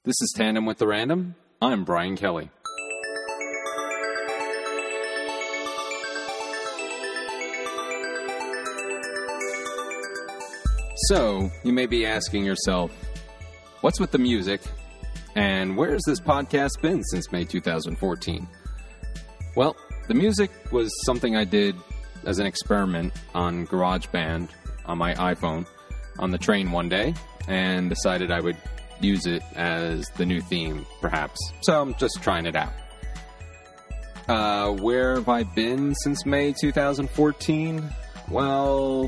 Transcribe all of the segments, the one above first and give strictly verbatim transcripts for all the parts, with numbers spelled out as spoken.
This is Tandem with the Random. I'm Brian Kelly. So, you may be asking yourself, what's with the music, and where has this podcast been since May twenty fourteen? Well, the music was something I did as an experiment on GarageBand on my iPhone on the train one day, and decided I would use it as the new theme, perhaps. So I'm just trying it out. Uh, where have I been since May twenty fourteen? Well,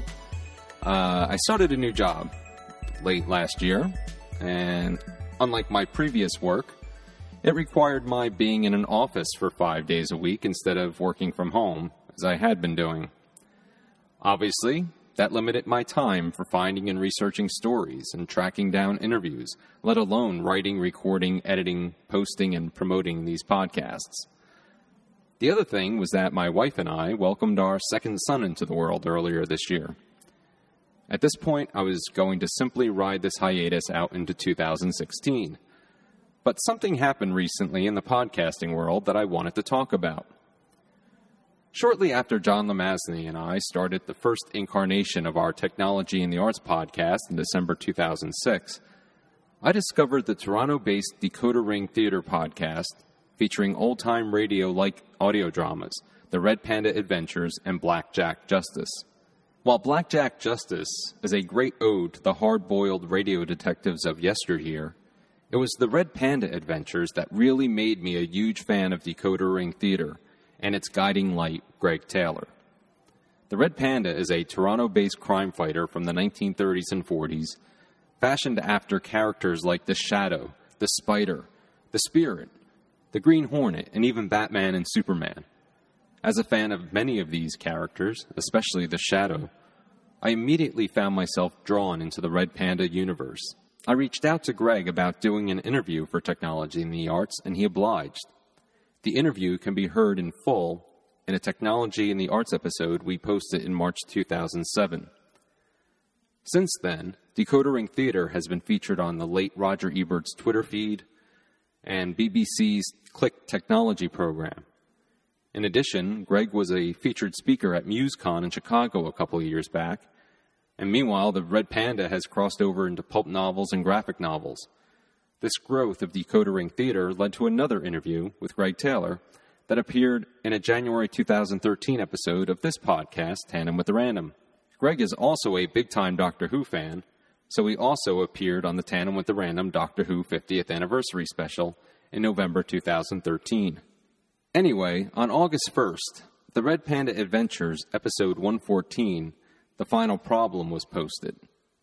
uh, I started a new job late last year, and unlike my previous work, it required my being in an office for five days a week instead of working from home, as I had been doing. Obviously, that limited my time for finding and researching stories and tracking down interviews, let alone writing, recording, editing, posting, and promoting these podcasts. The other thing was that my wife and I welcomed our second son into the world earlier this year. At this point, I was going to simply ride this hiatus out into two thousand sixteen. But something happened recently in the podcasting world that I wanted to talk about. Shortly after John Lemazny and I started the first incarnation of our Technology in the Arts podcast in December two thousand six, I discovered the Toronto-based Decoder Ring Theater podcast featuring old-time radio-like audio dramas, The Red Panda Adventures and Blackjack Justice. While Blackjack Justice is a great ode to the hard-boiled radio detectives of yesteryear, it was The Red Panda Adventures that really made me a huge fan of Decoder Ring Theater and its guiding light, Greg Taylor. The Red Panda is a Toronto-based crime fighter from the nineteen thirties and forties, fashioned after characters like the Shadow, the Spider, the Spirit, the Green Hornet, and even Batman and Superman. As a fan of many of these characters, especially the Shadow, I immediately found myself drawn into the Red Panda universe. I reached out to Greg about doing an interview for Technology in the Arts, and he obliged. The interview can be heard in full in a Technology in the Arts episode we posted in March two thousand seven. Since then, Decoder Ring Theater has been featured on the late Roger Ebert's Twitter feed and B B C's Click Technology program. In addition, Greg was a featured speaker at MuseCon in Chicago a couple of years back, and meanwhile, the Red Panda has crossed over into pulp novels and graphic novels. This growth of Decoder Ring Theater led to another interview with Greg Taylor that appeared in a January two thousand thirteen episode of this podcast, Tandem with the Random. Greg is also a big-time Doctor Who fan, so he also appeared on the Tandem with the Random Doctor Who fiftieth Anniversary Special in November two thousand thirteen. Anyway, on August first, The Red Panda Adventures, episode one fourteen, The Final Problem, was posted.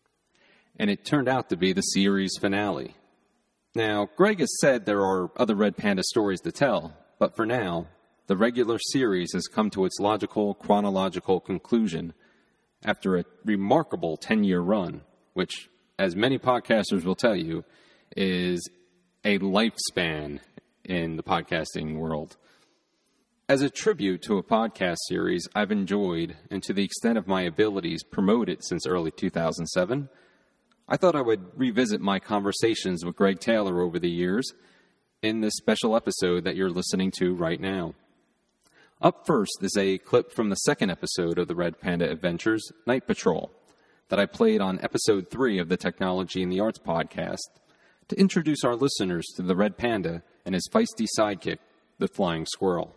And it turned out to be the series finale. Now, Greg has said there are other Red Panda stories to tell, but for now, the regular series has come to its logical, chronological conclusion after a remarkable ten-year run, which, as many podcasters will tell you, is a lifespan in the podcasting world. As a tribute to a podcast series I've enjoyed and to the extent of my abilities promoted since early two thousand seven, I thought I would revisit my conversations with Greg Taylor over the years in this special episode that you're listening to right now. Up first is a clip from the second episode of the Red Panda Adventures, Night Patrol, that I played on episode three of the Technology in the Arts podcast to introduce our listeners to the Red Panda and his feisty sidekick, the Flying Squirrel.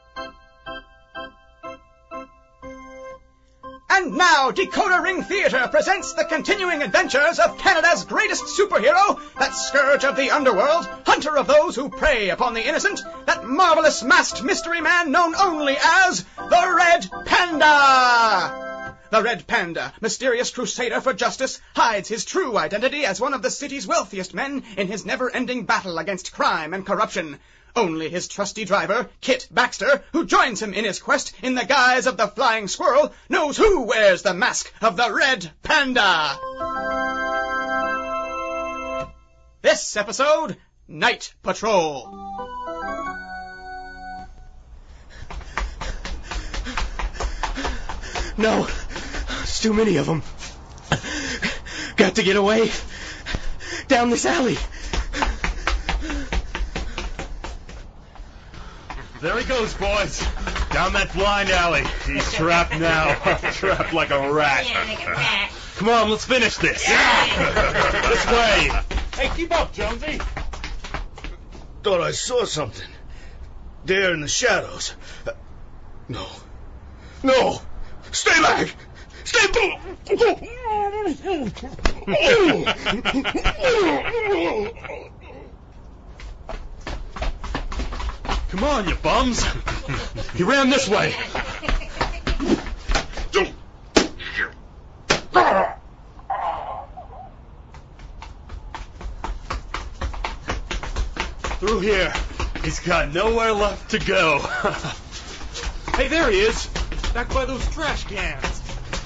And now, Decoder Ring Theater presents the continuing adventures of Canada's greatest superhero, that scourge of the underworld, hunter of those who prey upon the innocent, that marvelous masked mystery man known only as the Red Panda! The Red Panda, mysterious crusader for justice, hides his true identity as one of the city's wealthiest men in his never-ending battle against crime and corruption. Only his trusty driver, Kit Baxter, who joins him in his quest in the guise of the Flying Squirrel, knows who wears the mask of the Red Panda. This episode, Night Patrol. No, there's too many of them. Got to get away. Down this alley. There he goes, boys. Down that blind alley. He's trapped now. Trapped like a rat. Come on, let's finish this. This way. Hey, keep up, Jonesy. Thought I saw something. There in the shadows. Uh, no. No! Stay back! Stay back! Come on, you bums. He ran this way. Through here. He's got nowhere left to go. Hey, there he is. Back by those trash cans.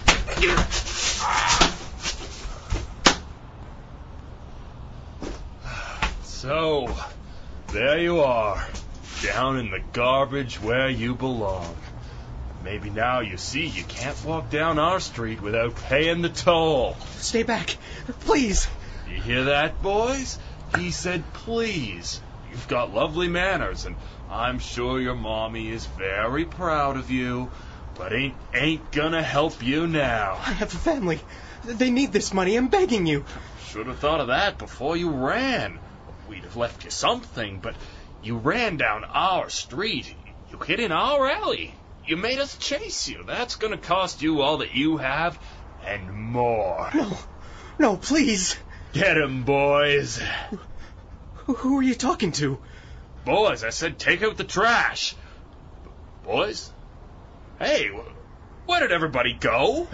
So, there you are. Down in the garbage where you belong. Maybe now you see you can't walk down our street without paying the toll. Stay back. Please. You hear that, boys? He said please. You've got lovely manners, and I'm sure your mommy is very proud of you, but ain't ain't gonna help you now. I have a family. They need this money. I'm begging you. Should have thought of that before you ran. We'd have left you something, but you ran down our street. You hid in our alley. You made us chase you. That's gonna cost you all that you have and more. No. No, please. Get him, boys. Who are you talking to? Boys, I said take out the trash. Boys? Hey, where did everybody go?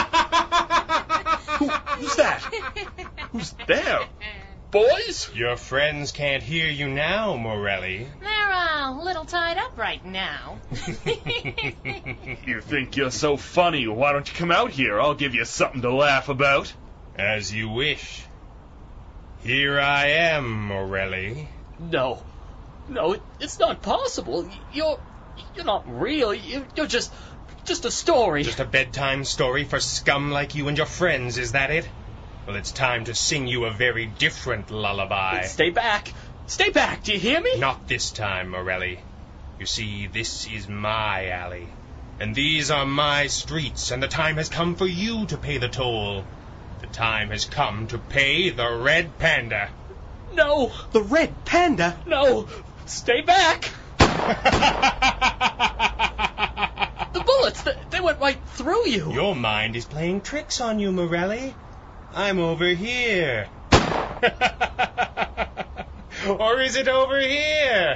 Who, who's that? Who's there? Boys? Your friends can't hear you now, Morelli. They're a little tied up right now. You think you're so funny, why don't you come out here? I'll give you something to laugh about. As you wish. Here I am, Morelli. No. No, it's not possible. You're you're not real. You, you're just just a story. Just a bedtime story for scum like you and your friends, is that it? Well, it's time to sing you a very different lullaby. Stay back. Stay back, do you hear me? Not this time, Morelli. You see, this is my alley. And these are my streets, and the time has come for you to pay the toll. The time has come to pay the Red Panda. No. The Red Panda? No. Stay back. The bullets, they, they went right through you. Your mind is playing tricks on you, Morelli. I'm over here. Or is it over here?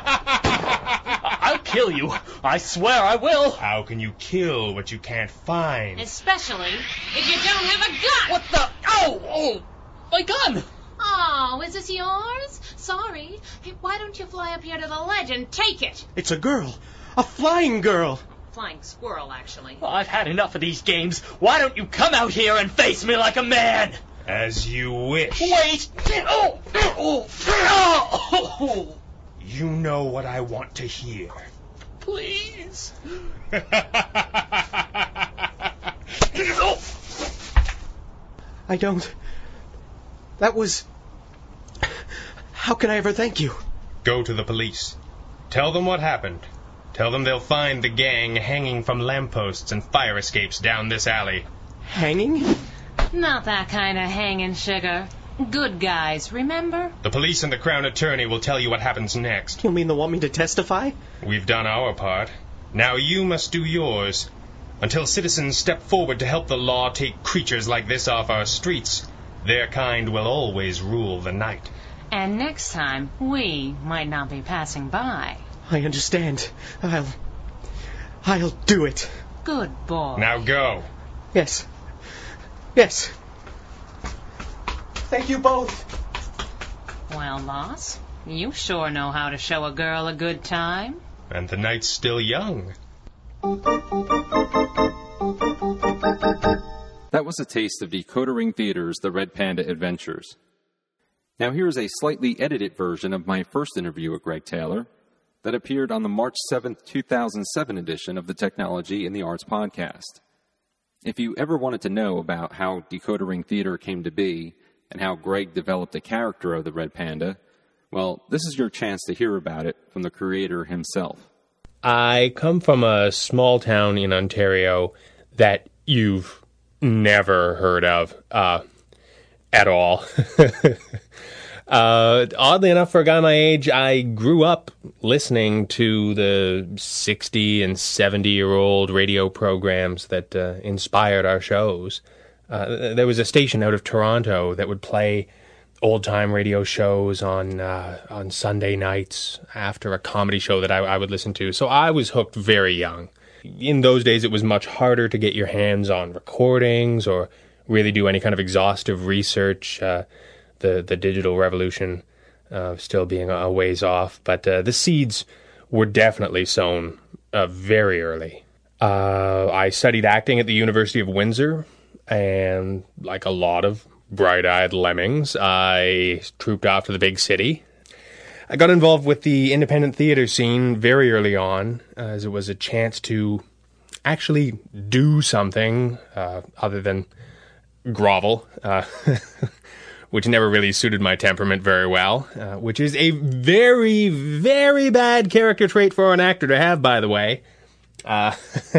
I'll kill you. I swear I will. How can you kill what you can't find? Especially if you don't have a gun. What the? Oh, oh, my gun. Oh, is this yours? Sorry. Hey, why don't you fly up here to the ledge and take it? It's a girl. A flying girl. Flying squirrel, actually. Oh, I've had enough of these games. Why don't you come out here and face me like a man? As you wish. Wait. Oh, oh, oh. You know what I want to hear. Please. I don't. That was... How can I ever thank you? Go to the police. Tell them what happened. Tell them they'll find the gang hanging from lampposts and fire escapes down this alley. Hanging? Not that kind of hanging, sugar. Good guys, remember? The police and the Crown Attorney will tell you what happens next. You mean they want me to testify? We've done our part. Now you must do yours. Until citizens step forward to help the law take creatures like this off our streets, their kind will always rule the night. And next time, we might not be passing by. I understand. I'll... I'll do it. Good boy. Now go. Yes. Yes. Thank you both. Well, boss, you sure know how to show a girl a good time. And the night's still young. That was a taste of Decoder Ring Theater's The Red Panda Adventures. Now here's a slightly edited version of my first interview with Greg Taylor that appeared on the March seventh, two thousand seven edition of the Technology in the Arts podcast. If you ever wanted to know about how Decoder Ring Theater came to be and how Greg developed the character of the Red Panda, Well, this is your chance to hear about it from the creator himself. I come from a small town in Ontario that you've never heard of uh, at all. uh, oddly enough, for a guy my age, I grew up listening to the sixty and seventy-year-old radio programs that uh, inspired our shows. Uh, there was a station out of Toronto that would play old-time radio shows on uh, on Sunday nights after a comedy show that I, I would listen to. So I was hooked very young. In those days, it was much harder to get your hands on recordings or really do any kind of exhaustive research. Uh, the the digital revolution uh, still being a ways off, but uh, the seeds were definitely sown uh, very early. Uh, I studied acting at the University of Windsor, and like a lot of bright-eyed lemmings, I trooped off to the big city. I got involved with the independent theater scene very early on, uh, as it was a chance to actually do something uh, other than grovel, uh, which never really suited my temperament very well, uh, which is a very, very bad character trait for an actor to have, by the way. Uh,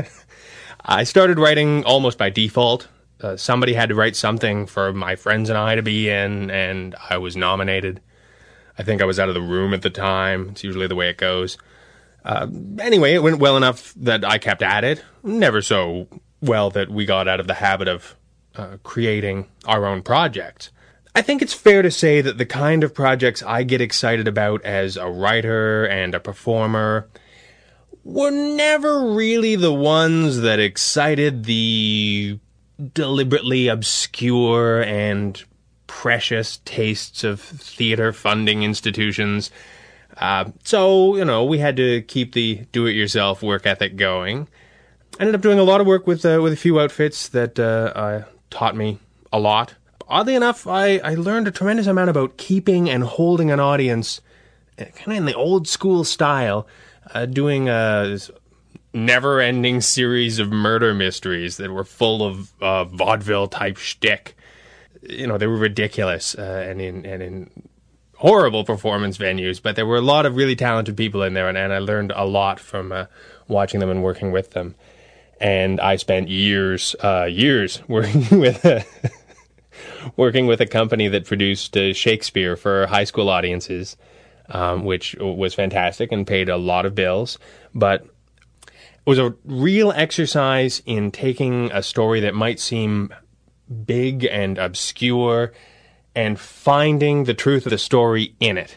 I started writing almost by default. Uh, somebody had to write something for my friends and I to be in, and I was nominated. I think I was out of the room at the time. It's usually the way it goes. Uh, anyway, it went well enough that I kept at it. Never so well that we got out of the habit of uh, creating our own projects. I think it's fair to say that the kind of projects I get excited about as a writer and a performer were never really the ones that excited the deliberately obscure and precious tastes of theater funding institutions. Uh, so, you know, we had to keep the do-it-yourself work ethic going. I ended up doing a lot of work with uh, with a few outfits that uh, uh, taught me a lot. Oddly enough, I, I learned a tremendous amount about keeping and holding an audience kind of in the old-school style, uh, doing a never-ending series of murder mysteries that were full of uh, vaudeville-type shtick. You know, they were ridiculous uh, and in and in horrible performance venues, but there were a lot of really talented people in there, and, and I learned a lot from uh, watching them and working with them. And I spent years, uh, years working with a, working with a company that produced uh, Shakespeare for high school audiences, um, which was fantastic and paid a lot of bills, but it was a real exercise in taking a story that might seem big and obscure and finding the truth of the story in it.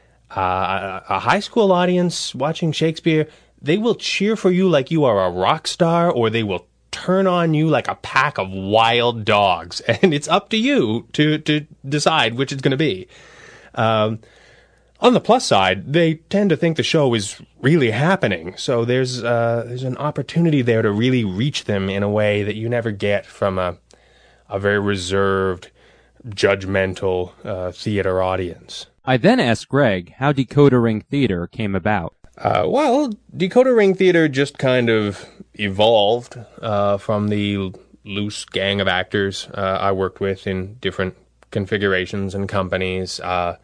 Uh, a high school audience watching Shakespeare, they will cheer for you like you are a rock star, or they will turn on you like a pack of wild dogs. And it's up to you to, to decide which it's going to be. Um, On the plus side, they tend to think the show is really happening, so there's uh, there's an opportunity there to really reach them in a way that you never get from a a very reserved, judgmental uh, theater audience. I then asked Greg how Decoder Ring Theater came about. Uh, well, Decoder Ring Theater just kind of evolved uh, from the loose gang of actors uh, I worked with in different configurations and companies. Uh,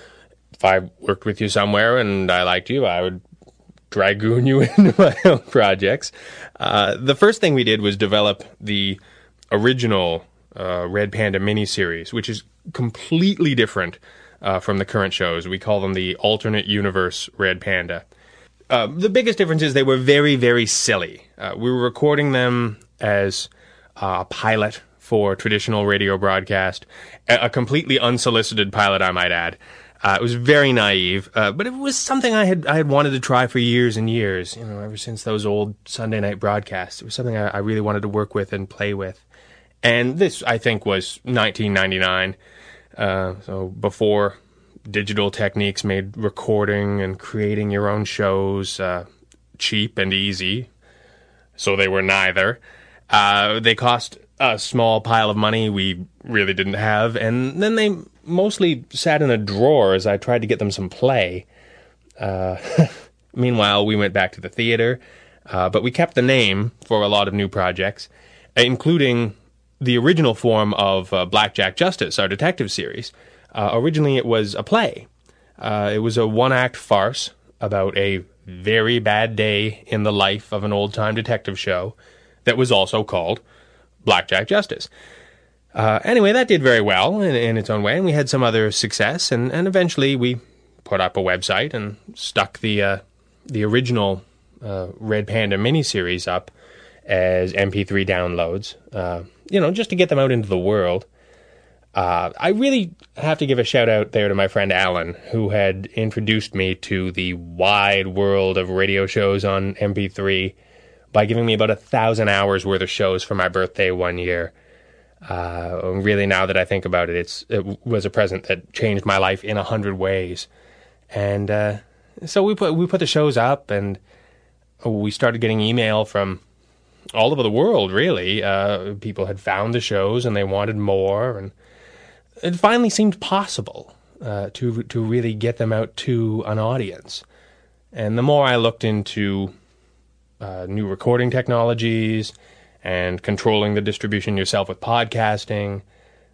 if I worked with you somewhere and I liked you, I would dragoon you into my own projects. Uh, the first thing we did was develop the original uh, Red Panda miniseries, which is completely different uh, from the current shows. We call them the alternate universe Red Panda. Uh, the biggest difference is they were very, very silly. Uh, we were recording them as uh, a pilot for traditional radio broadcast, a, a completely unsolicited pilot, I might add. Uh, it was very naive, uh, but it was something I had I had wanted to try for years and years. You know, ever since those old Sunday night broadcasts, it was something I, I really wanted to work with and play with. And this, I think, was nineteen ninety-nine, uh, so before digital techniques made recording and creating your own shows uh, cheap and easy. So they were neither. Uh, they cost a small pile of money we really didn't have, and then they mostly sat in a drawer as I tried to get them some play. Uh, meanwhile, we went back to the theater, uh, but we kept the name for a lot of new projects, including the original form of uh, Blackjack Justice, our detective series. Uh, originally, it was a play. Uh, it was a one-act farce about a very bad day in the life of an old-time detective show that was also called Blackjack Justice. Uh, anyway, that did very well in, in its own way, and we had some other success, and, and eventually we put up a website and stuck the uh, the original uh, Red Panda miniseries up as M P three downloads, uh, you know, just to get them out into the world. Uh, I really have to give a shout out there to my friend Alan, who had introduced me to the wide world of radio shows on M P three by giving me about a thousand hours worth of shows for my birthday one year. Uh, really, now that I think about it, it's it was a present that changed my life in a hundred ways. And uh, so we put we put the shows up, and we started getting email from all over the world, really. Uh, people had found the shows, and they wanted more, and it finally seemed possible uh, to to really get them out to an audience. And the more I looked into uh, new recording technologies and controlling the distribution yourself with podcasting,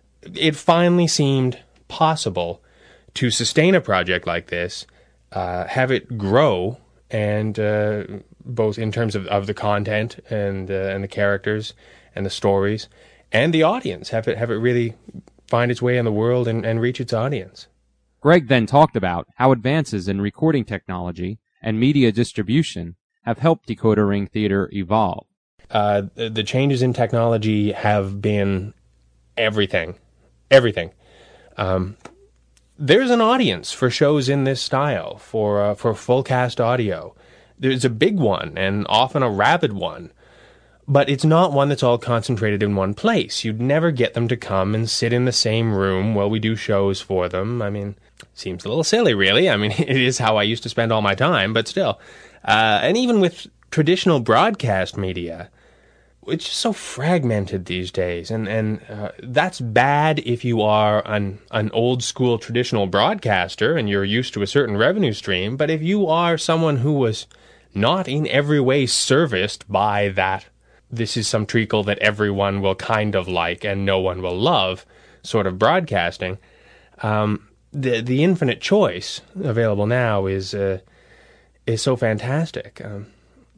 it finally seemed possible to sustain a project like this, uh, have it grow, and uh, both in terms of, of the content and uh, and the characters and the stories and the audience, have it have it really find its way in the world and, and reach its audience. Greg then talked about how advances in recording technology and media distribution have helped Decoder Ring Theater evolve. Uh, the, the changes in technology have been everything. Everything. Um, there's an audience for shows in this style, for uh, for full cast audio. There's a big one, and often a rabid one. But it's not one that's all concentrated in one place. You'd never get them to come and sit in the same room while we do shows for them. I mean, seems a little silly, really. I mean, it is how I used to spend all my time, but still. Uh, and even with traditional broadcast media, it's just so fragmented these days. And, and uh, that's bad if you are an, an old-school traditional broadcaster and you're used to a certain revenue stream. But if you are someone who was not in every way serviced by that, this is some treacle that everyone will kind of like and no one will love sort of broadcasting, um, the the infinite choice available now is uh, is so fantastic. Um,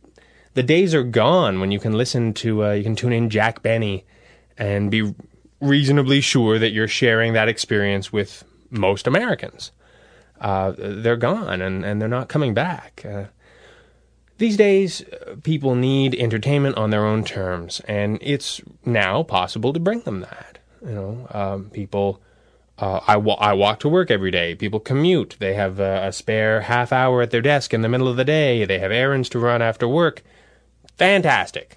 the days are gone when you can listen to, uh, you can tune in Jack Benny and be reasonably sure that you're sharing that experience with most Americans. Uh, they're gone, and, and they're not coming back. Uh, These days, people need entertainment on their own terms, and it's now possible to bring them that. You know, um, people, uh, I, wa- I walk to work every day. People commute. They have a, a spare half hour at their desk in the middle of the day. They have errands to run after work. Fantastic.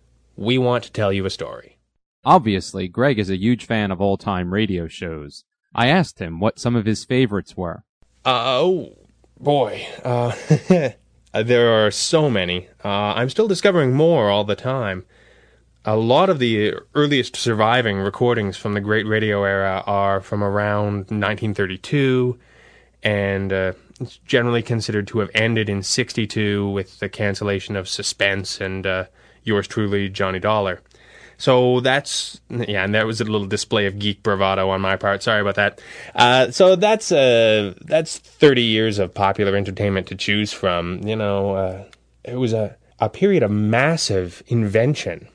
We want to tell you a story. Obviously, Greg is a huge fan of old-time radio shows. I asked him what some of his favorites were. Uh, oh, boy. Uh... Uh, there are so many. Uh, I'm still discovering more all the time. A lot of the earliest surviving recordings from the great radio era are from around nineteen thirty-two, and uh, it's generally considered to have ended in sixty-two with the cancellation of Suspense and uh, yours truly, Johnny Dollar. So that's, yeah, and that was a little display of geek bravado on my part. Sorry about that. Uh, so that's uh, that's thirty years of popular entertainment to choose from. You know, uh, it was a, a period of massive invention.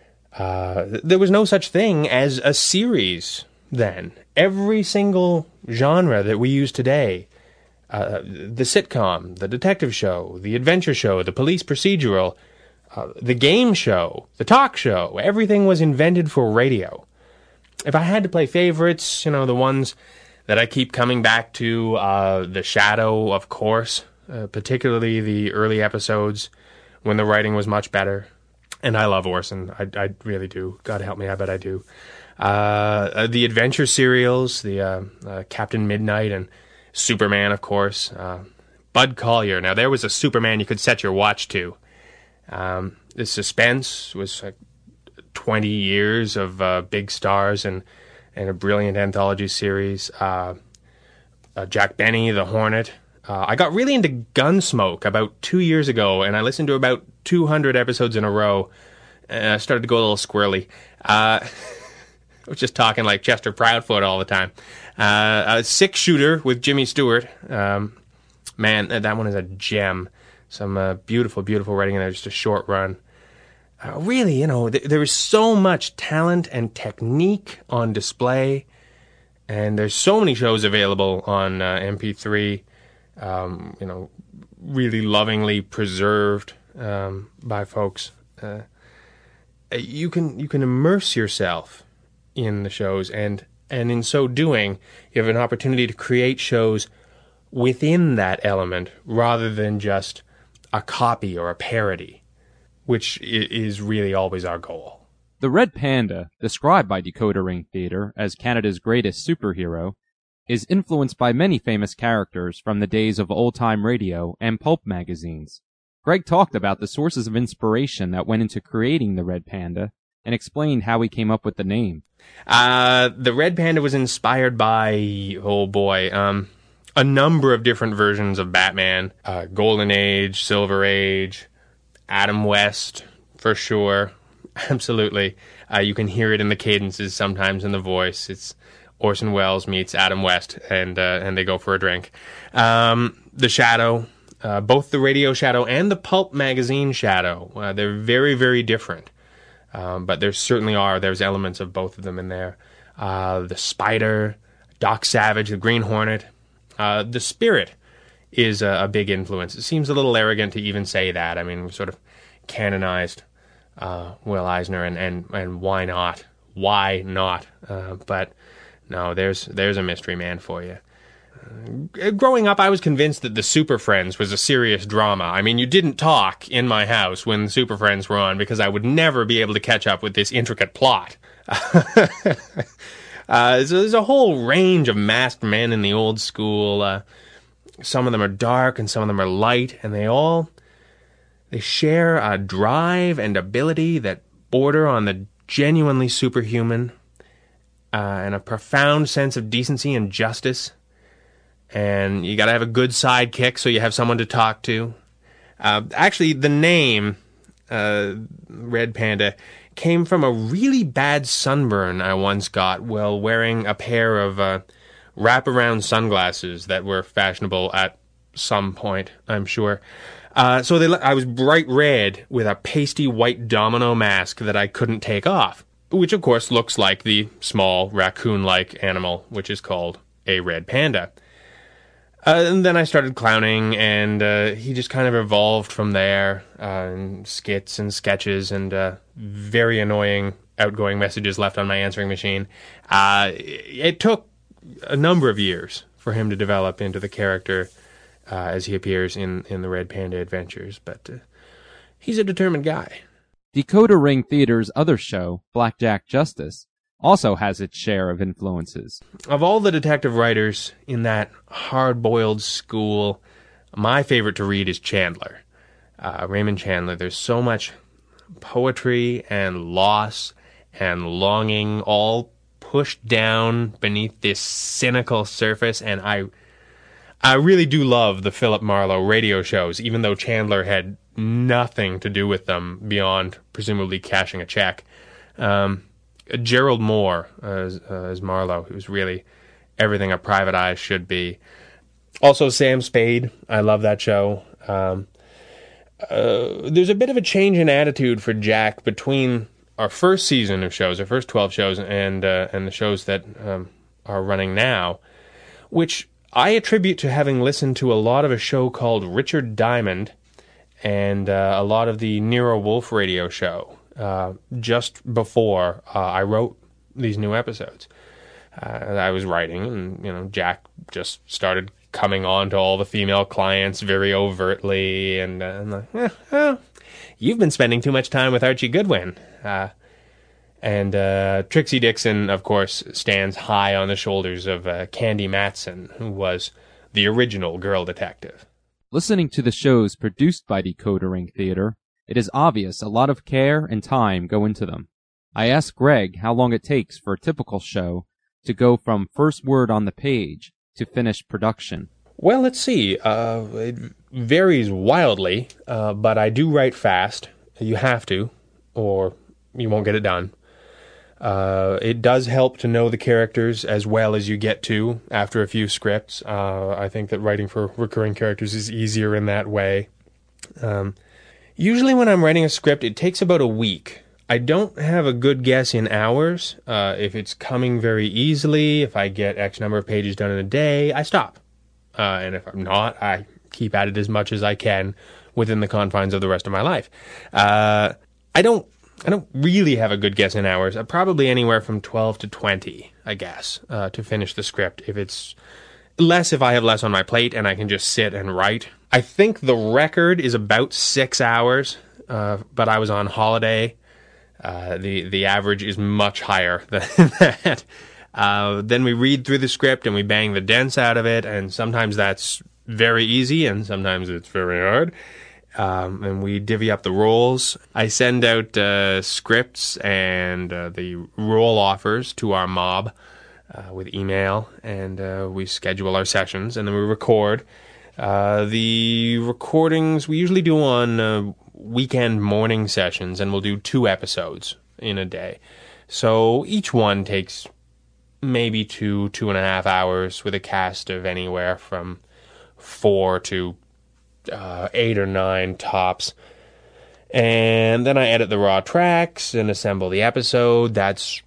Uh, there was no such thing as a series then. Every single genre that we use today, uh, the sitcom, the detective show, the adventure show, the police procedural, Uh, the game show, the talk show, everything was invented for radio. If I had to play favorites, you know, the ones that I keep coming back to, uh, The Shadow, of course, uh, particularly the early episodes when the writing was much better. And I love Orson. I, I really do. God help me, I bet I do. Uh, the adventure serials, the uh, uh, Captain Midnight and Superman, of course. Uh, Bud Collyer. Now, there was a Superman you could set your watch to. Um, the Suspense was like twenty years of uh, big stars and, and a brilliant anthology series. Uh, uh, Jack Benny, The Hornet. Uh, I got really into Gunsmoke about two years ago, and I listened to about two hundred episodes in a row, and I started to go a little squirrely. Uh, I was just talking like Chester Proudfoot all the time. Uh, a six-shooter with Jimmy Stewart. Um, man, that one is a gem. Some uh, beautiful, beautiful writing in there, just a short run. Uh, really, you know, th- there is so much talent and technique on display, and there's so many shows available on uh, M P three, um, you know, really lovingly preserved um, by folks. Uh, you can you can immerse yourself in the shows, and and in so doing, you have an opportunity to create shows within that element rather than just a copy or a parody, which is really always our goal. The Red Panda, described by Decoder Ring Theatre as Canada's greatest superhero, is influenced by many famous characters from the days of old-time radio and pulp magazines. Greg talked about the sources of inspiration that went into creating the Red Panda and explained how he came up with the name. Uh, the Red Panda was inspired by, oh boy, um, a number of different versions of Batman. Uh, Golden Age, Silver Age, Adam West, for sure. Absolutely. Uh, you can hear it in the cadences sometimes in the voice. It's Orson Welles meets Adam West, and uh, and they go for a drink. Um, the Shadow, uh, both the radio Shadow and the pulp magazine Shadow, uh, they're very, very different. Um, but there certainly are. There's elements of both of them in there. Uh, the Spider, Doc Savage, the Green Hornet. Uh, the Spirit is a, a big influence. It seems a little arrogant to even say that. I mean, we've sort of canonized uh, Will Eisner, and, and, and why not? Why not? Uh, but no, there's there's a mystery man for you. Uh, growing up, I was convinced that the Super Friends was a serious drama. I mean, you didn't talk in my house when the Super Friends were on because I would never be able to catch up with this intricate plot. Uh, so there's a whole range of masked men in the old school. Uh, some of them are dark and some of them are light, and they all, they share a drive and ability that border on the genuinely superhuman, uh, and a profound sense of decency and justice. And you gotta have a good sidekick so you have someone to talk to. Uh, actually, the name, uh, Red Panda, came from a really bad sunburn I once got while wearing a pair of uh, wraparound sunglasses that were fashionable at some point, I'm sure. Uh, so they, I was bright red with a pasty white domino mask that I couldn't take off, which of course looks like the small raccoon-like animal, which is called a red panda. Uh, and then I started clowning, and uh, he just kind of evolved from there, uh, and skits and sketches and uh, very annoying outgoing messages left on my answering machine. Uh, it took a number of years for him to develop into the character uh, as he appears in, in the Red Panda Adventures, but uh, he's a determined guy. Decoder Ring Theater's other show, Blackjack Justice, also has its share of influences. Of all the detective writers in that hard-boiled school, my favorite to read is Chandler. Uh, Raymond Chandler. There's so much poetry and loss and longing all pushed down beneath this cynical surface, and I I really do love the Philip Marlowe radio shows, even though Chandler had nothing to do with them beyond presumably cashing a check. Um... Gerald Moore as, uh, as Marlowe, who's really everything a Private Eye should be. Also, Sam Spade. I love that show. Um, uh, there's a bit of a change in attitude for Jack between our first season of shows, our first twelve shows, and uh, and the shows that um, are running now, which I attribute to having listened to a lot of a show called Richard Diamond and uh, a lot of the Nero Wolfe radio show. Uh, just before uh, I wrote these new episodes. Uh, I was writing, and, you know, Jack just started coming on to all the female clients very overtly, and uh, I'm like, eh, well, you've been spending too much time with Archie Goodwin. Uh, and uh, Trixie Dixon, of course, stands high on the shoulders of uh, Candy Matson, who was the original girl detective. Listening to the shows produced by Decoder Ring Theater, it is obvious a lot of care and time go into them. I asked Greg how long it takes for a typical show to go from first word on the page to finished production. Well, let's see. Uh, it varies wildly, uh, but I do write fast. You have to, or you won't get it done. Uh, it does help to know the characters as well as you get to after a few scripts. Uh, I think that writing for recurring characters is easier in that way. Um, usually when I'm writing a script, it takes about a week. I don't have a good guess in hours. Uh, if it's coming very easily, if I get X number of pages done in a day, I stop. Uh, and if I'm not, I keep at it as much as I can within the confines of the rest of my life. Uh, I don't I don't really have a good guess in hours. Uh, probably anywhere from twelve to twenty, I guess, uh, to finish the script. If it's less, if I have less on my plate and I can just sit and write. I think the record is about six hours, uh, but I was on holiday. Uh, the, the average is much higher than that. Uh, then we read through the script and we bang the dents out of it, and sometimes that's very easy and sometimes it's very hard. Um, and we divvy up the roles. I send out uh, scripts and uh, the role offers to our mob uh, with email, and uh, we schedule our sessions, and then we record. Uh, the recordings we usually do on uh, weekend morning sessions, and we'll do two episodes in a day. So each one takes maybe two, two and a half hours with a cast of anywhere from four to Uh, eight or nine tops. And then I edit the raw tracks and assemble the episode. That's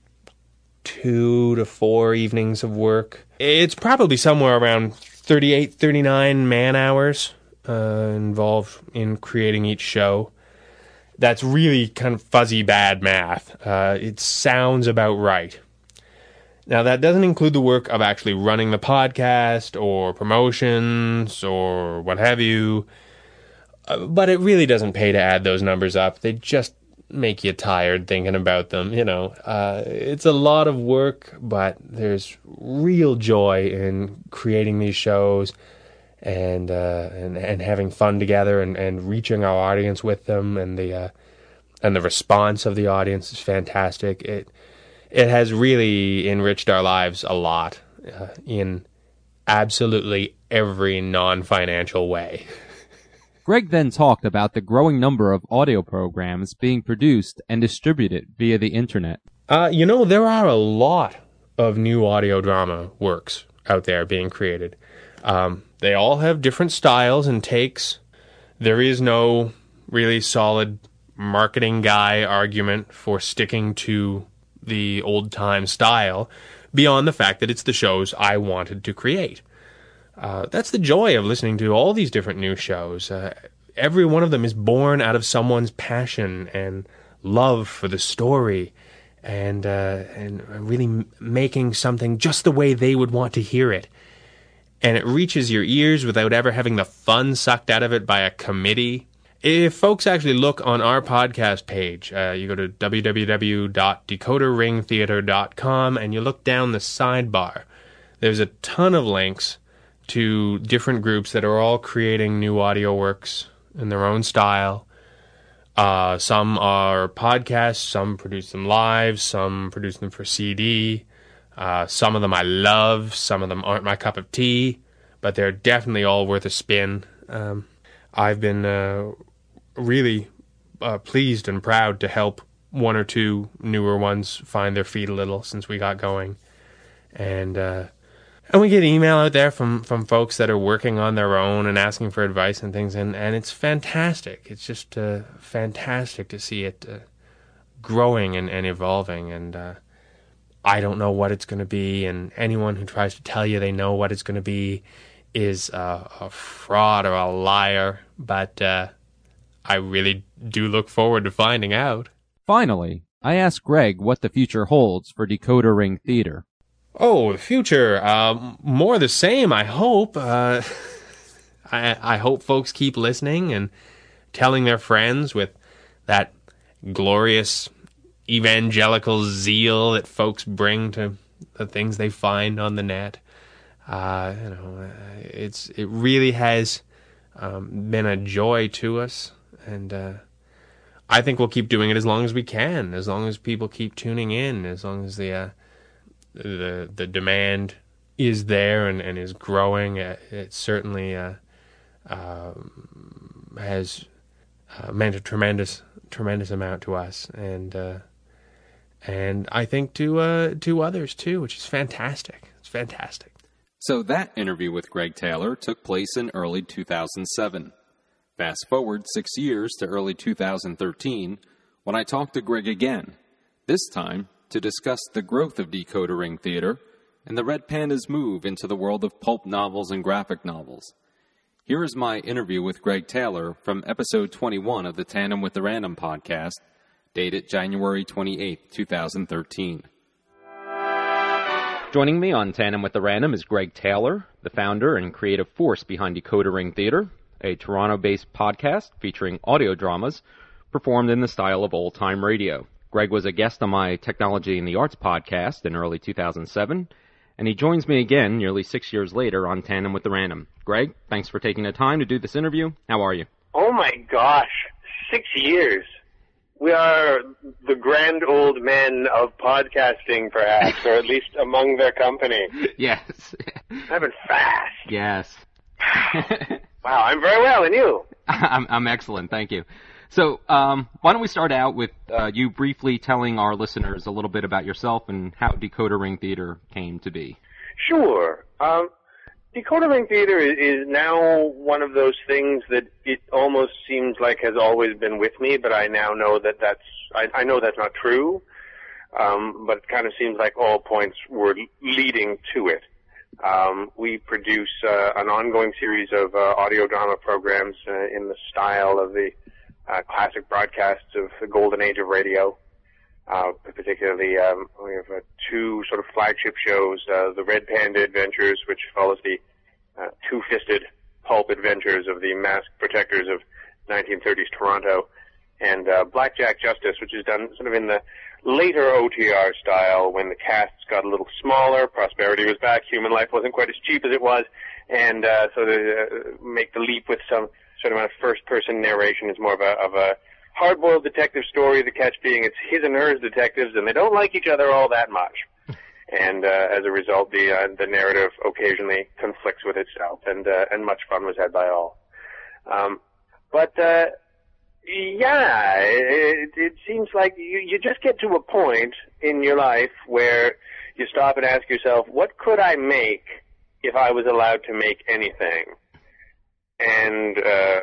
two to four evenings of work. It's probably somewhere around thirty-eight, thirty-nine man hours uh, involved in creating each show. That's really kind of fuzzy bad math. Uh, it sounds about right. Now, that doesn't include the work of actually running the podcast or promotions or what have you, uh, but it really doesn't pay to add those numbers up. They just make you tired thinking about them, you know. Uh, it's a lot of work, but there's real joy in creating these shows and uh, and, and having fun together and, and reaching our audience with them, and the uh, and the response of the audience is fantastic. It It has really enriched our lives a lot uh, in absolutely every non-financial way. Greg then talked about the growing number of audio programs being produced and distributed via the internet. Uh, you know, there are a lot of new audio drama works out there being created. Um, they all have different styles and takes. There is no really solid marketing guy argument for sticking to the old-time style, beyond the fact that it's the shows I wanted to create. Uh, that's the joy of listening to all these different new shows. Uh, every one of them is born out of someone's passion and love for the story, and uh, and really m- making something just the way they would want to hear it. And it reaches your ears without ever having the fun sucked out of it by a committee. If folks actually look on our podcast page, uh, you go to w w w dot decoder ring theater dot com and you look down the sidebar. There's a ton of links to different groups that are all creating new audio works in their own style. Uh, some are podcasts, some produce them live, some produce them for C D. Uh, some of them I love, some of them aren't my cup of tea, but they're definitely all worth a spin. Um, I've been uh, really uh, pleased and proud to help one or two newer ones find their feet a little since we got going. And uh, and we get email out there from, from folks that are working on their own and asking for advice and things, and, and it's fantastic. It's just uh, fantastic to see it uh, growing and, and evolving, and uh, I don't know what it's going to be, and anyone who tries to tell you they know what it's going to be is uh, a fraud or a liar, but uh, I really do look forward to finding out. Finally, I asked Greg what the future holds for Decoder Ring Theater. Oh, the future. Uh, more the same, I hope. Uh, I, I hope folks keep listening and telling their friends with that glorious evangelical zeal that folks bring to the things they find on the net. Uh, you know, it's it really has um, been a joy to us, and uh, I think we'll keep doing it as long as we can, as long as people keep tuning in, as long as the uh, the the demand is there and, and is growing. It, it certainly uh, uh, has uh, meant a tremendous tremendous amount to us, and uh, and I think to uh, to others too, which is fantastic. It's fantastic. So that interview with Greg Taylor took place in early two thousand seven. Fast forward six years to early two thousand thirteen, when I talked to Greg again, this time to discuss the growth of Decoder Ring Theater and the Red Panda's move into the world of pulp novels and graphic novels. Here is my interview with Greg Taylor from episode twenty-one of the Tandem with the Random podcast, dated January twenty-eighth, two thousand thirteen. Joining me on Tandem with the Random is Greg Taylor, the founder and creative force behind Decoder Ring Theater, a Toronto-based podcast featuring audio dramas performed in the style of old-time radio. Greg was a guest on my Technology and the Arts podcast in early two thousand seven, and he joins me again nearly six years later on Tandem with the Random. Greg, thanks for taking the time to do this interview. How are you? Oh my gosh, six years. We are the grand old men of podcasting, perhaps, or at least among their company. Yes. I've been fast. Yes. Wow, I'm very well, and you? I'm, I'm excellent, thank you. So, um, why don't we start out with uh, you briefly telling our listeners a little bit about yourself and how Decoder Ring Theater came to be? Sure. Um, Decoder Ring Theater is, is now one of those things that it almost seems like has always been with me, but I now know that that's, I, I know that's not true, um, but it kind of seems like all points were leading to it. Um, we produce uh, an ongoing series of uh, audio drama programs uh, in the style of the uh, classic broadcasts of the golden age of radio. Uh, particularly, um, we have uh, two sort of flagship shows, uh, the Red Panda Adventures, which follows the uh, two-fisted pulp adventures of the masked protectors of nineteen thirties Toronto, and uh, Blackjack Justice, which is done sort of in the later O T R style when the casts got a little smaller, prosperity was back, human life wasn't quite as cheap as it was, and uh, so to uh, make the leap with some sort of a first-person narration is more of a, of a hard-boiled detective story, the catch being it's his and hers detectives, and they don't like each other all that much. And uh, as a result, the uh, the narrative occasionally conflicts with itself, and uh, and much fun was had by all. Um, but uh, yeah, it, it seems like you, you just get to a point in your life where you stop and ask yourself, what could I make if I was allowed to make anything? And uh,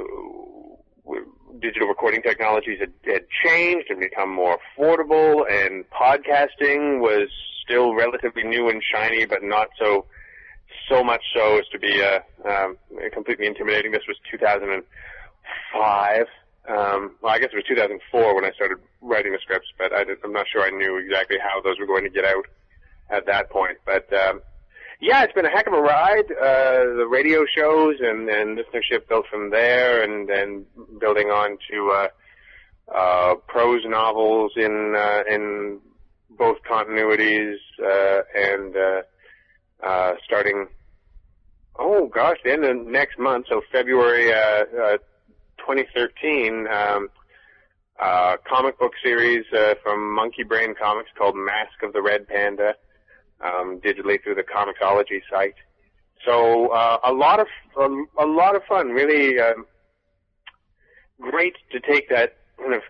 digital recording technologies had, had changed and become more affordable, and podcasting was still relatively new and shiny, but not so so much so as to be uh, um, completely intimidating. This was two thousand five. Um, well, I guess it was two thousand four when I started writing the scripts, but I did, I'm not sure I knew exactly how those were going to get out at that point. But um, yeah, it's been a heck of a ride. Uh, the radio shows and, and listenership built from there, and, and building on to uh, uh, prose novels in uh, in both continuities, uh, and uh, uh, starting, oh gosh, the end of next month, so February uh, uh, twenty thirteen, um, uh, comic book series uh, from Monkey Brain Comics called Mask of the Red Panda. Um, digitally through the Comixology site. So uh, a lot of a, a lot of fun. Really um, great to take that kind of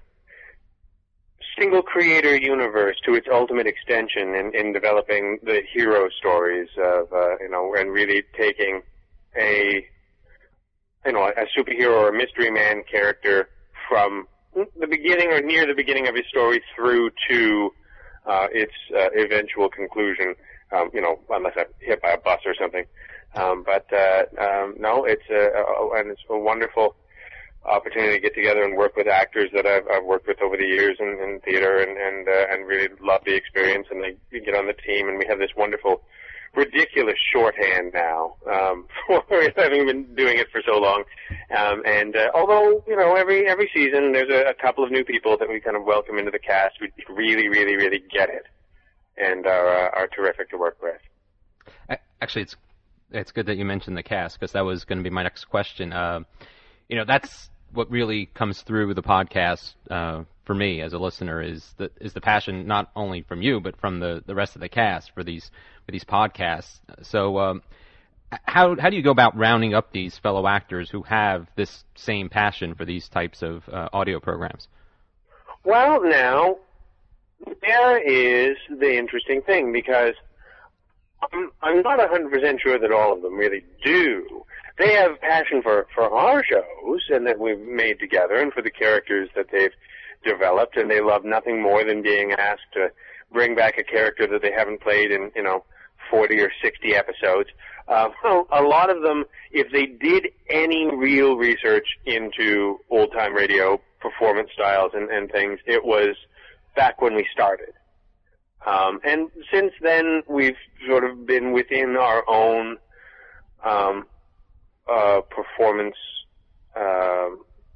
single creator universe to its ultimate extension in, in developing the hero stories of uh, you know, and really taking a you know a superhero or a mystery man character from the beginning or near the beginning of his story through to Uh, its uh, eventual conclusion, um, you know, unless I'm hit by a bus or something. Um, but uh, um, no, it's a, a and it's a wonderful opportunity to get together and work with actors that I've, I've worked with over the years in, in theater, and and, uh, and really love the experience. And they get on the team, and we have this wonderful, ridiculous shorthand now um, for having been doing it for so long. Um, and uh, although, you know, every every season there's a, a couple of new people that we kind of welcome into the cast who really, really, really get it and are, uh, are terrific to work with. Actually, it's it's good that you mentioned the cast, because that was going to be my next question. Uh, you know, that's what really comes through the podcast uh, for me as a listener is the is the passion not only from you but from the, the rest of the cast for these for these podcasts. So um, how how do you go about rounding up these fellow actors who have this same passion for these types of uh, audio programs? Well, now there is the interesting thing, because I'm, I'm not one hundred percent sure that all of them really do. They have passion for, for our shows and that we've made together and for the characters that they've developed, and they love nothing more than being asked to bring back a character that they haven't played in, you know, forty or sixty episodes. Uh, well, a lot of them, if they did any real research into old-time radio performance styles and, and things, it was back when we started. Um, and since then, we've sort of been within our own um, uh, performance uh,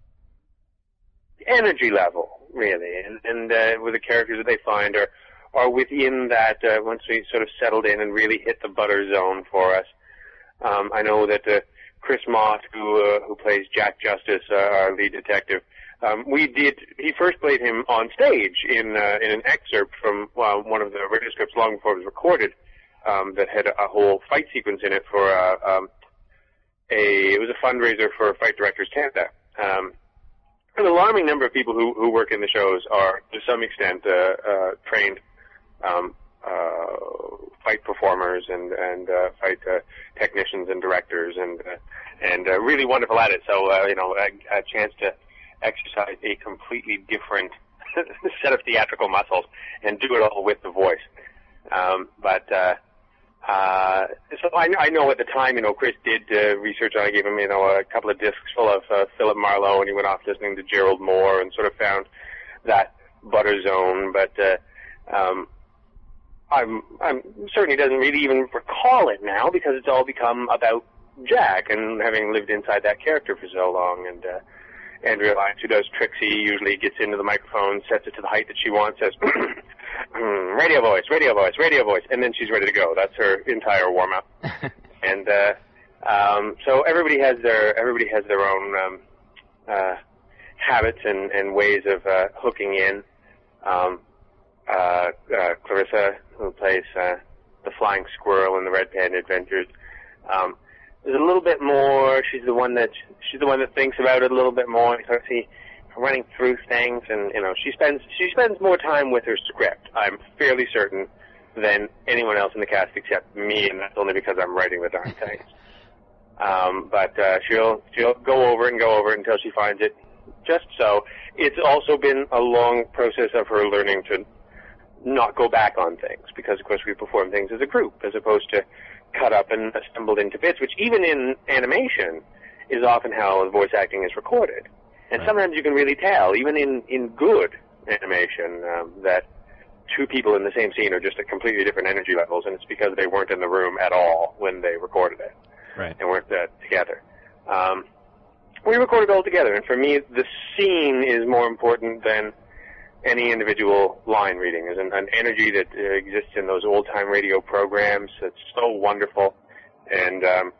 energy level, really, and, and uh, with the characters that they find are are within that. Uh, once we sort of settled in and really hit the butter zone for us. Um, I know that uh, Chris Moss, who uh, who plays Jack Justice, uh, our lead detective, um, we did. He first played him on stage in uh, in an excerpt from uh, one of the radio scripts long before it was recorded. Um, that had a, a whole fight sequence in it for uh, um, a. It was a fundraiser for Fight Directors Canada. Um, an alarming number of people who who work in the shows are, to some extent, uh, uh, trained. Um, uh, fight performers and and uh, fight uh, technicians and directors and uh, and uh, really wonderful at it. So uh, you know, a, a chance to exercise a completely different set of theatrical muscles and do it all with the voice. Um, but uh, uh, so I, I know at the time, you know, Chris did uh, research. I gave him, you know, a couple of discs full of uh, Philip Marlowe, and he went off listening to Gerald Moore and sort of found that butter zone. But uh, um, I'm, I'm certain he doesn't really even recall it now because it's all become about Jack and having lived inside that character for so long. And uh, Andrea Lyons, who does Trixie, usually gets into the microphone, sets it to the height that she wants, says, radio voice, radio voice, radio voice, and then she's ready to go. That's her entire warm-up. and uh, um, so everybody has their everybody has their own um, uh, habits and, and ways of uh, hooking in. Um, Uh, uh, Clarissa, who plays uh, the flying squirrel in the Red Panda Adventures, um, is a little bit more. She's the one that she's the one that thinks about it a little bit more. So see, running through things, and you know, she spends she spends more time with her script. I'm fairly certain than anyone else in the cast except me, and that's only because I'm writing the darn things. Um, but uh, she'll she'll go over and go over it until she finds it just so. It's also been a long process of her learning to not go back on things, because of course we perform things as a group as opposed to cut up and assembled into bits, which even in animation is often how the voice acting is recorded. And right. Sometimes you can really tell, even in, in good animation, um, that two people in the same scene are just at completely different energy levels, and it's because they weren't in the room at all when they recorded it. Right. And weren't uh, together. Um, we recorded all together, and for me, the scene is more important than any individual line reading. There's an, an energy that uh, exists in those old-time radio programs that's so wonderful, and um,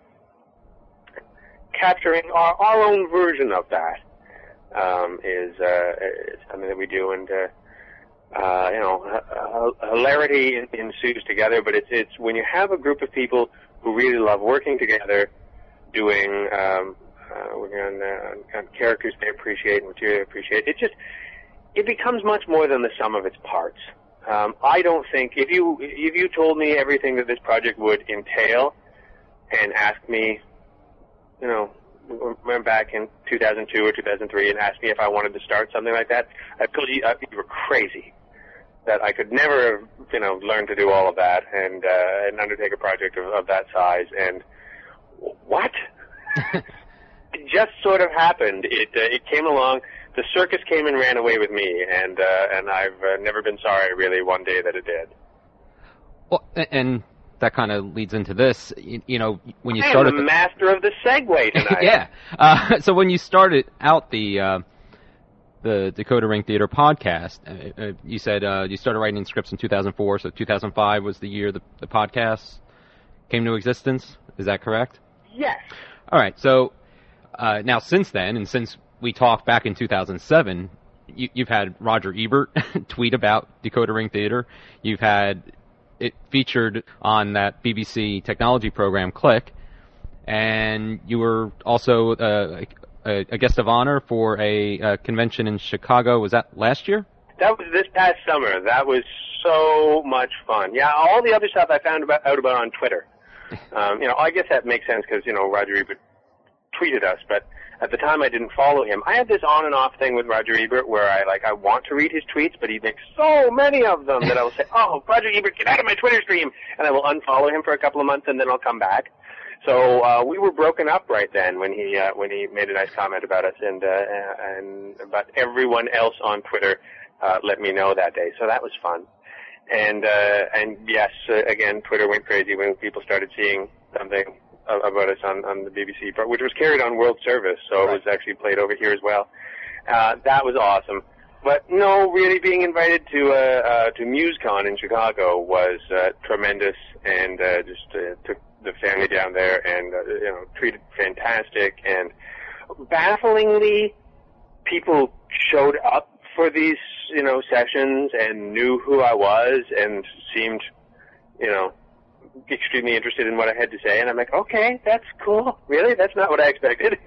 capturing our, our own version of that um, is, uh, is something that we do, and uh, uh, you know, hilarity ensues together. But it's it's when you have a group of people who really love working together, doing um, uh, working on, uh, on characters they appreciate and material they appreciate. It just It becomes much more than the sum of its parts. Um, I don't think if you if you told me everything that this project would entail, and asked me, you know, went back in two thousand two or two thousand three and asked me if I wanted to start something like that, I told you uh, you were crazy. That I could never, you know, learn to do all of that and uh, and undertake a project of, of that size. And what? It just sort of happened. It uh, it came along. The circus came and ran away with me, and uh, and I've uh, never been sorry, really, one day that it did. Well, and that kind of leads into this. You, you know, when you I started, am the master of the segue tonight. yeah. Uh, so when you started out the uh, the Dakota Ring Theater podcast, uh, uh, you said uh, you started writing scripts in two thousand four. So two thousand five was the year the the podcast came to existence. Is that correct? Yes. All right. So uh, now, since then, and since we talked back in two thousand seven, you, you've had Roger Ebert tweet about Dakota Ring Theater. You've had it featured on that B B C technology program, Click. And you were also uh, a, a guest of honor for a, a convention in Chicago. Was that last year? That was this past summer. That was so much fun. Yeah, all the other stuff I found about, out about on Twitter. Um, you know, I guess that makes sense because, you know, Roger Ebert tweeted us, but at the time I didn't follow him. I had this on and off thing with Roger Ebert where I, like, I want to read his tweets, but he makes so many of them that I will say, oh, Roger Ebert, get out of my Twitter stream, and I will unfollow him for a couple of months and then I'll come back. So uh, we were broken up right then when he uh, when he made a nice comment about us, and uh, and but everyone else on Twitter uh, let me know that day, so that was fun. And uh, and yes, uh, again, Twitter went crazy when people started seeing something about us on, on the B B C, which was carried on World Service, so right. It was actually played over here as well. Uh, that was awesome. But no, really being invited to uh, uh, to MuseCon in Chicago was uh, tremendous, and uh, just uh, took the family down there and uh, you know treated fantastic. And bafflingly, people showed up for these you know sessions and knew who I was and seemed you know extremely interested in what I had to say. And I'm like, okay, that's cool. Really, that's not what I expected.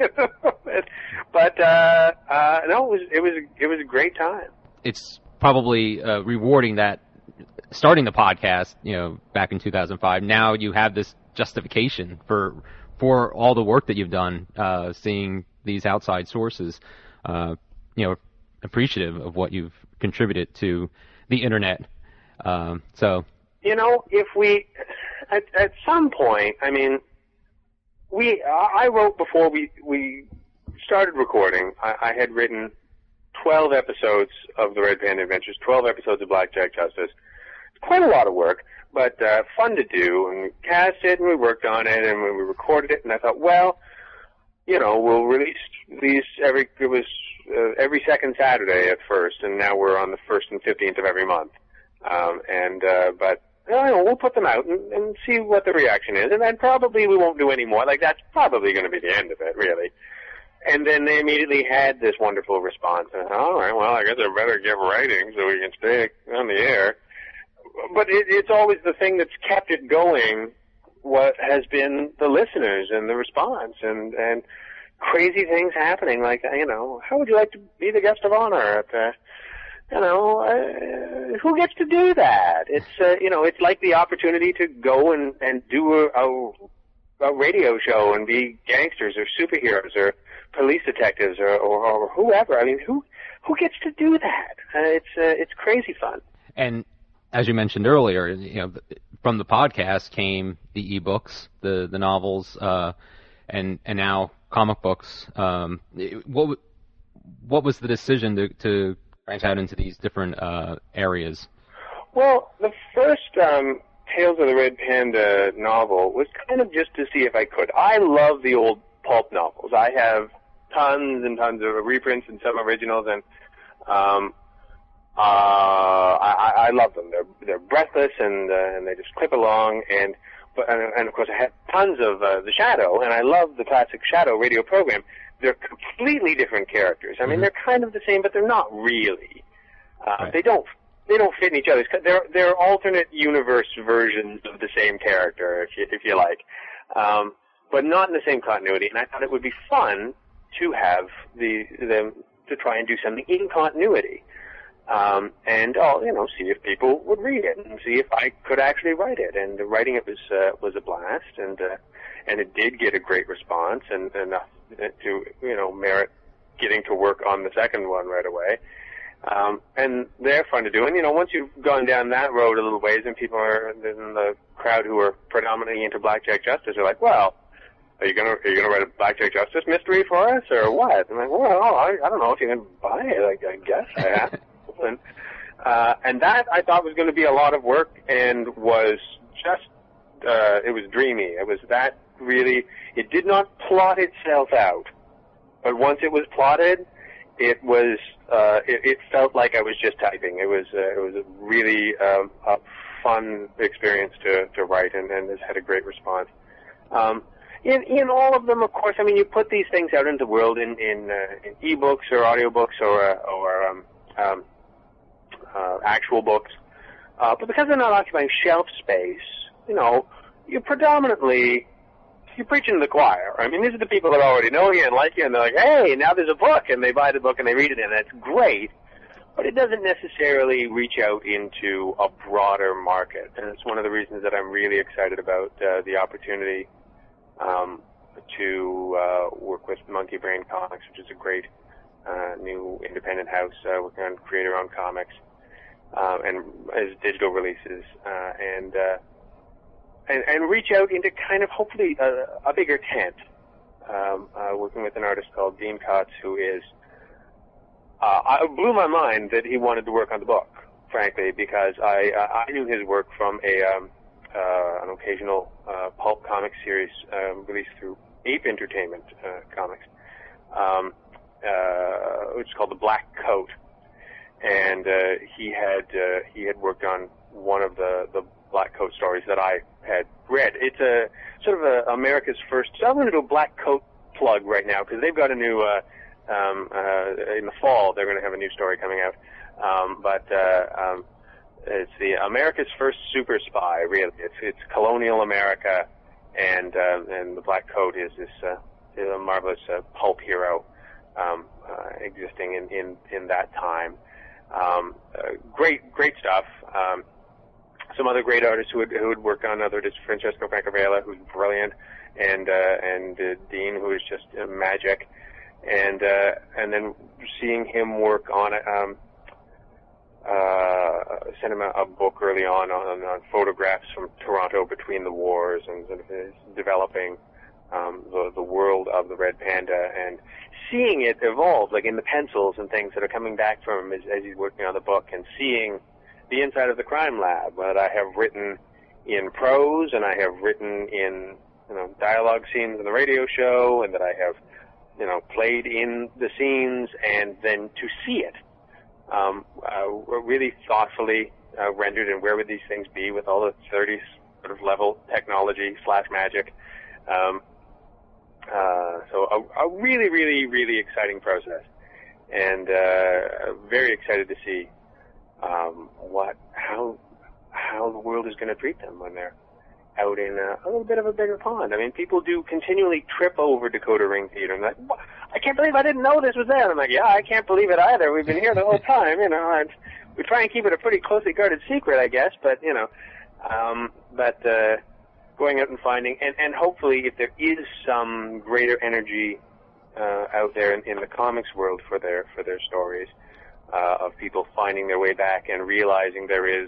But uh, uh, no, it was it was it was a great time. It's probably uh, rewarding that starting the podcast, you know, back in two thousand five. Now you have this justification for for all the work that you've done, uh, seeing these outside sources, uh, you know, appreciative of what you've contributed to the internet. Um, so, you know, if we at at some point, I mean, we I wrote before we we started recording. I, I had written twelve episodes of the Red Panda Adventures, twelve episodes of Blackjack Justice. Quite a lot of work, but uh, fun to do. And we cast it, and we worked on it, and we recorded it. And I thought, well, you know, we'll release these every. It was uh, every second Saturday at first, and now we're on the first and fifteenth of every month. Um, and uh, but you know, we'll put them out and, and see what the reaction is, and then probably we won't do any more. Like that's probably going to be the end of it, really. And then they immediately had this wonderful response. And I thought, all right, well, I guess I better get writing so we can stay on the air. But it, it's always the thing that's kept it going. What has been the listeners and the response and and crazy things happening. Like you know, how would you like to be the guest of honor at the, you know, uh, who gets to do that? It's uh, you know, it's like the opportunity to go and and do a, a, a radio show and be gangsters or superheroes or police detectives or, or, or whoever. I mean, who who gets to do that? Uh, it's uh, it's crazy fun. And as you mentioned earlier, you know, from the podcast came the ebooks, the the novels, uh, and and now comic books. Um, what what was the decision to to branch out into these different uh, areas? Well, the first um, Tales of the Red Panda novel was kind of just to see if I could. I love the old pulp novels. I have tons and tons of reprints and some originals, and um, uh, I, I love them. They're they're breathless and uh, and they just clip along. And but and, and of course I have tons of uh, the Shadow, and I love the classic Shadow radio program. They're completely different characters. I mean, mm-hmm. they're kind of the same, but they're not really. Uh, right. They don't they don't fit in each other's. They're they're alternate universe versions of the same character, if you if you like. Um, but not in the same continuity, and I thought it would be fun to have the them to try and do something in continuity, um, and oh, you know, see if people would read it and see if I could actually write it. And the writing it was uh, was a blast, and uh, and it did get a great response, and enough to you know merit getting to work on the second one right away. Um, and they're fun to do, and you know, once you've gone down that road a little ways, and people are in the crowd who are predominantly into Blackjack Justice are like, well. Are you gonna are you gonna write a Blackjack Justice mystery for us or what? I'm like, well, I, I don't know if you can buy it. Like, I guess I have. and, uh, and that I thought was going to be a lot of work and was just uh, it was dreamy. It was that really. It did not plot itself out, but once it was plotted, it was uh, it, it felt like I was just typing. It was uh, it was a really um, a fun experience to to write, and, and has had a great response. Um, In, in all of them, of course, I mean, you put these things out into the world in, in, uh, in e-books or audiobooks or, uh, or um, um, uh, actual books. Uh, but because they're not occupying shelf space, you know, you predominantly, you're preaching to the choir. I mean, these are the people that already know you and like you, and they're like, hey, now there's a book, and they buy the book and they read it, and that's great. but it doesn't necessarily reach out into a broader market. And it's one of the reasons that I'm really excited about uh, the opportunity um, to uh, work with Monkey Brain Comics, which is a great uh, new independent house uh, working on creator-owned comics uh, and as digital releases, uh, and, uh, and and reach out into kind of hopefully a, a bigger tent. Um, uh, working with an artist called Dean Kotz, who is uh, it blew my mind that he wanted to work on the book, frankly, because I uh, I knew his work from a um, uh, an occasional uh, pulp comic series um, released through Ape Entertainment uh, Comics, um, uh, which is called The Black Coat, and uh, he had uh, he had worked on one of the the Black Coat stories that I had read. It's a sort of a America's first. So I'm going to do a Black Coat plug right now because they've got a new. Uh, um, uh, in the fall, they're going to have a new story coming out. Um, but uh, um, it's the America's first super spy. Really, it's it's colonial America, and uh, and the Black Coat is this uh, is a marvelous uh, pulp hero um, uh, existing in, in in that time. Um, uh, great great stuff. Um, Some other great artists who had, who had worked on other, just Francesco Francavilla, who's brilliant, and uh, and uh, Dean, who is just uh, magic, and uh, and then seeing him work on it, um, uh, sent him a, a book early on, on on photographs from Toronto between the wars, and sort of his developing um, the the world of the Red Panda, and seeing it evolve, like in the pencils and things that are coming back from him as, as he's working on the book, and seeing the inside of the crime lab that I have written in prose and I have written in, you know, dialogue scenes in the radio show, and that I have, you know, played in the scenes, and then to see it um, uh, really thoughtfully uh, rendered, and where would these things be with all the thirties sort of level technology slash magic. Um, uh, so a, a really, really, really exciting process, and uh, very excited to see Um, what, how, how the world is going to treat them when they're out in a, a little bit of a bigger pond. I mean, people do continually trip over Dakota Ring Theater and like, I can't believe I didn't know this was there. And I'm like, yeah, I can't believe it either. We've been here the whole time, you know, and we try and keep it a pretty closely guarded secret, I guess, but, you know, um, but, uh, going out and finding, and, and hopefully if there is some greater energy, uh, out there in, in the comics world for their, for their stories, Uh, of people finding their way back and realizing there is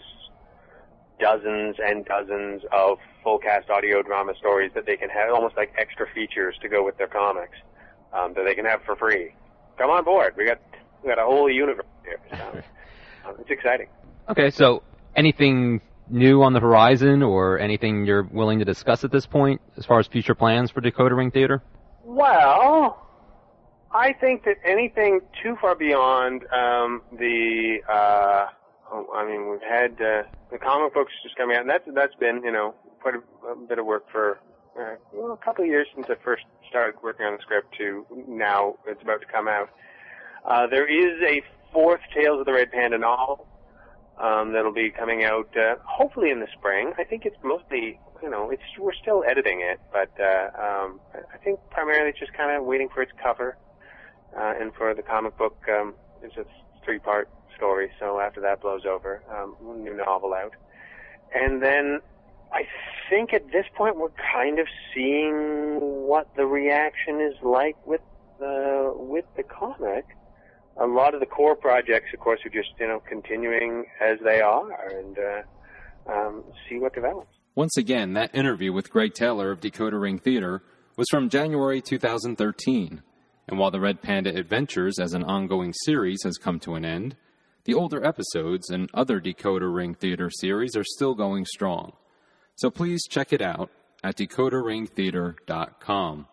dozens and dozens of full cast audio drama stories that they can have, almost like extra features to go with their comics, um, that they can have for free. Come on board. We got we got a whole universe here. So, um, it's exciting. Okay, so anything new on the horizon, or anything you're willing to discuss at this point as far as future plans for Dakota Ring Theater? Well, I think that anything too far beyond um, the, uh, oh, I mean, we've had uh, the comic books just coming out, and that's that's been, you know, quite a, a bit of work for uh, well, a couple of years since I first started working on the script to now it's about to come out. Uh, there is a fourth Tales of the Red Panda novel um, that'll be coming out uh, hopefully in the spring. I think it's mostly, you know, it's we're still editing it, but uh, um, I think primarily it's just kind of waiting for its cover. Uh, and for the comic book, um, it's a three-part story, so after that blows over, um, new novel out. And then I think at this point we're kind of seeing what the reaction is like with the, with the comic. A lot of the core projects, of course, are just, you know, continuing as they are, and uh, um, see what develops. Once again, that interview with Greg Taylor of Dakota Ring Theater was from January two thousand thirteen. And while the Red Panda Adventures as an ongoing series has come to an end, the older episodes and other Dakota Ring Theater series are still going strong. So please check it out at dakota ring theater dot com.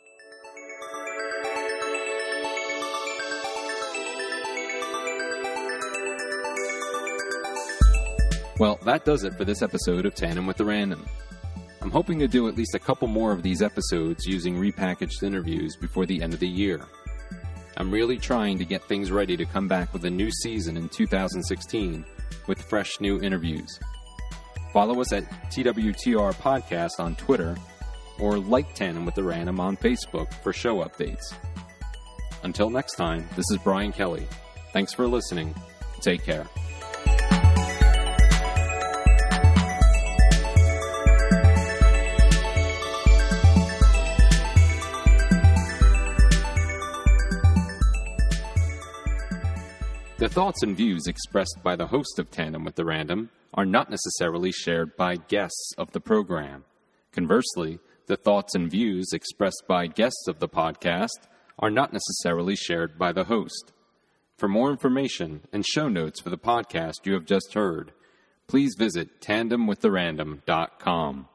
Well, that does it for this episode of Tandem with the Random. I'm hoping to do at least a couple more of these episodes using repackaged interviews before the end of the year. I'm really trying to get things ready to come back with a new season in two thousand sixteen with fresh new interviews. Follow us at T W T R Podcast on Twitter, or like Tandem with the Random on Facebook for show updates. Until next time, this is Brian Kelly. Thanks for listening, take care. The thoughts and views expressed by the host of Tandem with the Random are not necessarily shared by guests of the program. Conversely, the thoughts and views expressed by guests of the podcast are not necessarily shared by the host. For more information and show notes for the podcast you have just heard, please visit tandem with the random dot com.